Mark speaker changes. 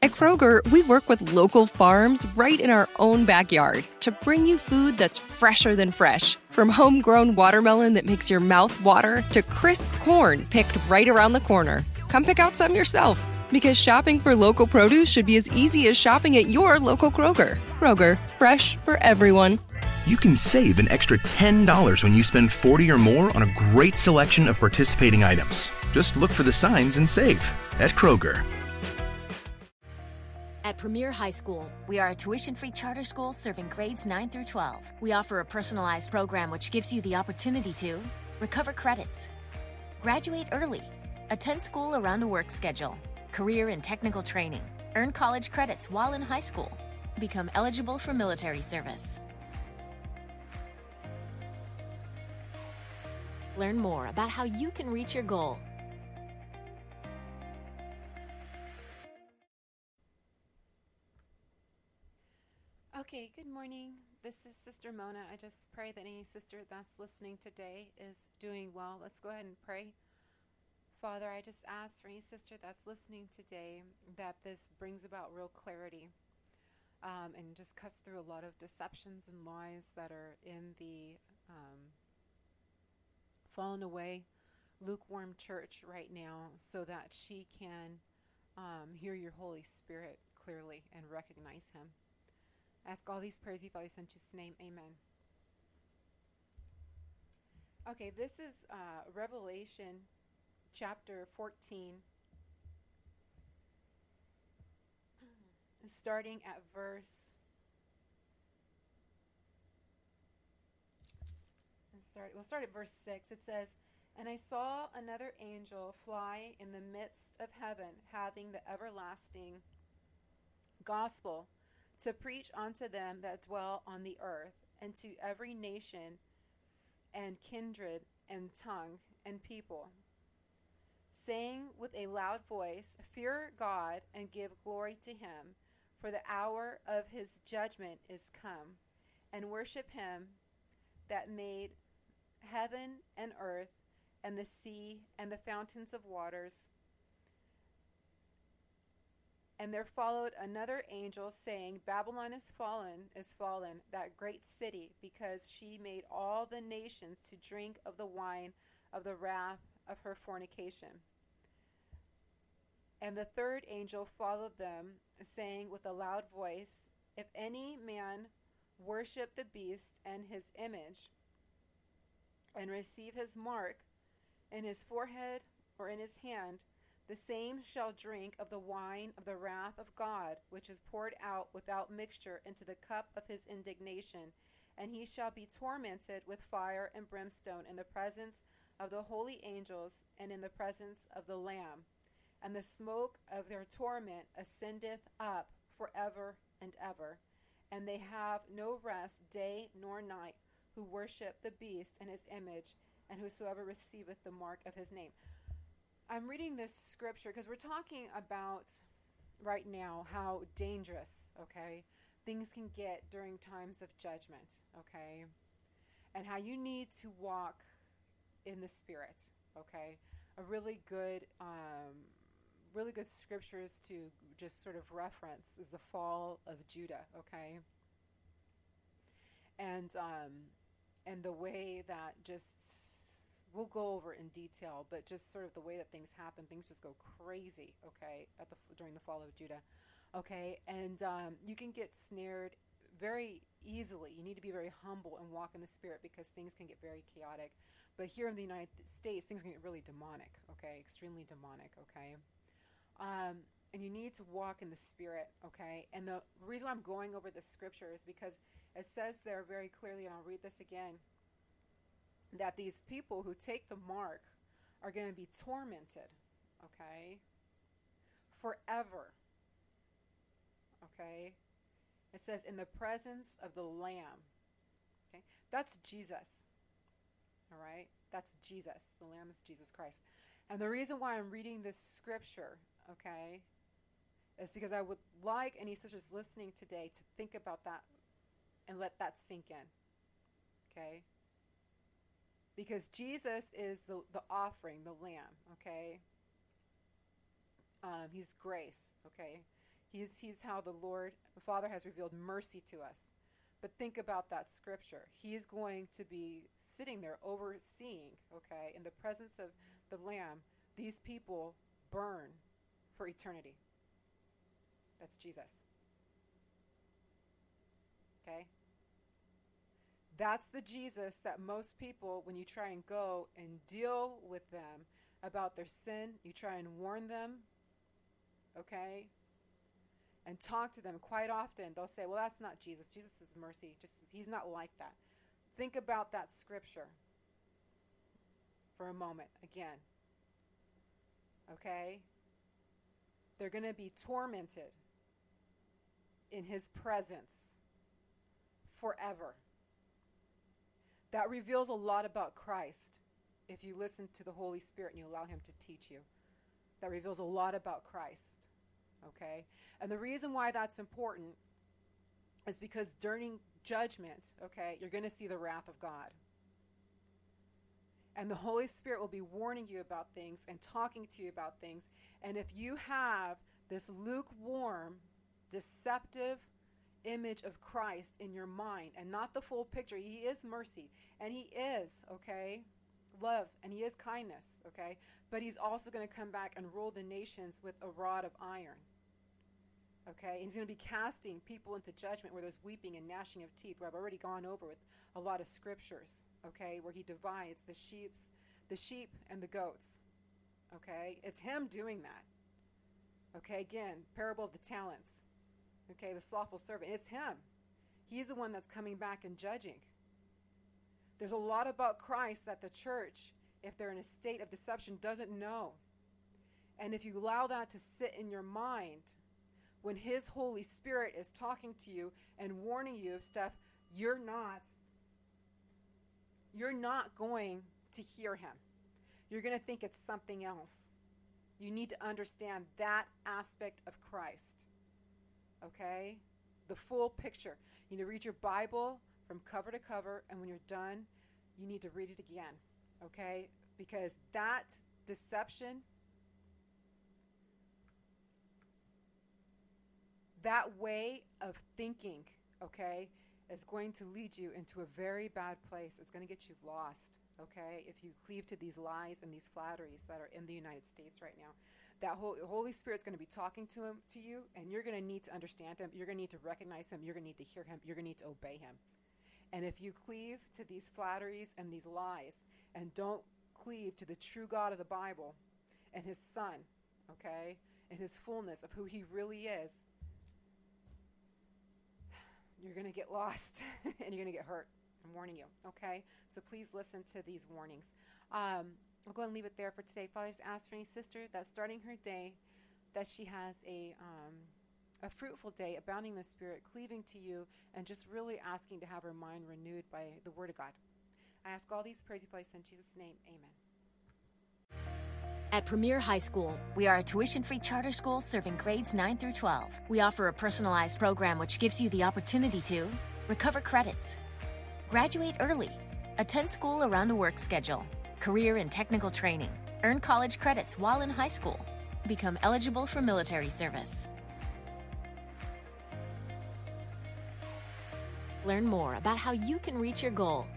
Speaker 1: At Kroger, we work with local farms right in our own backyard to bring you food that's fresher than fresh. From homegrown watermelon that makes your mouth water to crisp corn picked right around the corner. Come pick out some yourself, because shopping for local produce should be as easy as shopping at your local Kroger. Kroger, fresh for everyone.
Speaker 2: You can save an extra $10 when you spend $40 or more on a great selection of participating items. Just look for the signs and save at Kroger.
Speaker 3: At Premier High School, we are a tuition-free charter school serving grades 9 through 12. We offer a personalized program which gives you the opportunity to recover credits, graduate early, attend school around a work schedule, career and technical training, earn college credits while in high school, become eligible for military service. Learn more about how you can reach your goal.
Speaker 4: Okay, good morning. This is Sister Mona. I just pray that any sister that's listening today is doing well. Let's go ahead and pray. Father, I just ask for any sister that's listening today that this brings about real clarity and just cuts through a lot of deceptions and lies that are in the fallen away, lukewarm church right now, so that she can hear your Holy Spirit clearly and recognize him. Ask all these prayers, Father, in Jesus' name, amen. Okay, this is Revelation chapter 14, starting at verse. We'll start at verse 6. It says, "And I saw another angel fly in the midst of heaven, having the everlasting gospel to preach unto them that dwell on the earth, and to every nation and kindred and tongue and people, saying with a loud voice, Fear God and give glory to him, for the hour of his judgment is come, and worship him that made heaven and earth and the sea and the fountains of waters. And there followed another angel, saying, Babylon is fallen, that great city, because she made all the nations to drink of the wine of the wrath of her fornication. And the third angel followed them, saying with a loud voice, If any man worship the beast and his image, and receive his mark in his forehead or in his hand, the same shall drink of the wine of the wrath of God, which is poured out without mixture into the cup of his indignation. And he shall be tormented with fire and brimstone in the presence of the holy angels and in the presence of the Lamb. And the smoke of their torment ascendeth up forever and ever. And they have no rest day nor night, who worship the beast and his image, and whosoever receiveth the mark of his name." I'm reading this scripture because we're talking about right now how dangerous, okay, things can get during times of judgment, okay, and how you need to walk in the Spirit, okay. A really good scriptures to just sort of reference is the fall of Judah, okay, and the way that just. We'll go over in detail, but just sort of the way that things happen, things just go crazy, okay, during the fall of Judah, okay, and you can get snared very easily. You need to be very humble and walk in the Spirit because things can get very chaotic. But here in the United States, things can get really demonic, okay, extremely demonic, okay, and you need to walk in the Spirit, okay, and the reason why I'm going over this scripture is because it says there very clearly, and I'll read this again, that these people who take the mark are going to be tormented, okay, forever, okay. It says in the presence of the Lamb, okay. That's Jesus, all right. That's Jesus. The Lamb is Jesus Christ. And the reason why I'm reading this scripture, okay, is because I would like any sisters listening today to think about that and let that sink in, okay. Because Jesus is the offering, the Lamb, okay? He's grace, okay? He's how the Father has revealed mercy to us. But think about that scripture. He's going to be sitting there overseeing, okay, in the presence of the Lamb. These people burn for eternity. That's Jesus. Okay? That's the Jesus that most people, when you try and go and deal with them about their sin, you try and warn them, okay, and talk to them, quite often they'll say, well, that's not Jesus. Jesus is mercy. He's not like that. Think about that scripture for a moment again. Okay? They're going to be tormented in his presence forever. That reveals a lot about Christ if you listen to the Holy Spirit and you allow him to teach you. That reveals a lot about Christ. Okay? And the reason why that's important is because during judgment, okay, you're going to see the wrath of God. And the Holy Spirit will be warning you about things and talking to you about things. And if you have this lukewarm, deceptive image of Christ in your mind and not the full picture, he is mercy and he is, okay, love and he is kindness, okay, but he's also going to come back and rule the nations with a rod of iron. Okay, and he's going to be casting people into judgment where there's weeping and gnashing of teeth, where I've already gone over with a lot of scriptures, okay, where he divides the sheep and the goats, okay? It's him doing that, okay? Again, parable of the talents, okay, the slothful servant, it's him. He's the one that's coming back and judging. There's a lot about Christ that the church, if they're in a state of deception, doesn't know. And if you allow that to sit in your mind, when his Holy Spirit is talking to you and warning you of stuff, you're not going to hear him. You're going to think it's something else. You need to understand that aspect of Christ. Okay? The full picture. You need to read your Bible from cover to cover, and when you're done, you need to read it again. Okay? Because that deception, that way of thinking, okay, is going to lead you into a very bad place. It's going to get you lost, okay, if you cleave to these lies and these flatteries that are in the United States right now. That Holy Spirit's going to be talking to you, and you're going to need to understand him. You're going to need to recognize him. You're going to need to hear him. You're going to need to obey him. And if you cleave to these flatteries and these lies and don't cleave to the true God of the Bible and his Son, okay, and his fullness of who he really is, you're going to get lost and you're going to get hurt. I'm warning you, okay? So please listen to these warnings. I'll go and leave it there for today. Father, just ask for any sister that's starting her day that she has a fruitful day, abounding in the Spirit, cleaving to you, and just really asking to have her mind renewed by the Word of God. I ask all these prayers in Jesus' name. Amen.
Speaker 3: At Premier High School, we are a tuition-free charter school serving grades 9 through 12. We offer a personalized program which gives you the opportunity to recover credits, graduate early, attend school around a work schedule, career and technical training, earn college credits while in high school, become eligible for military service. Learn more about how you can reach your goal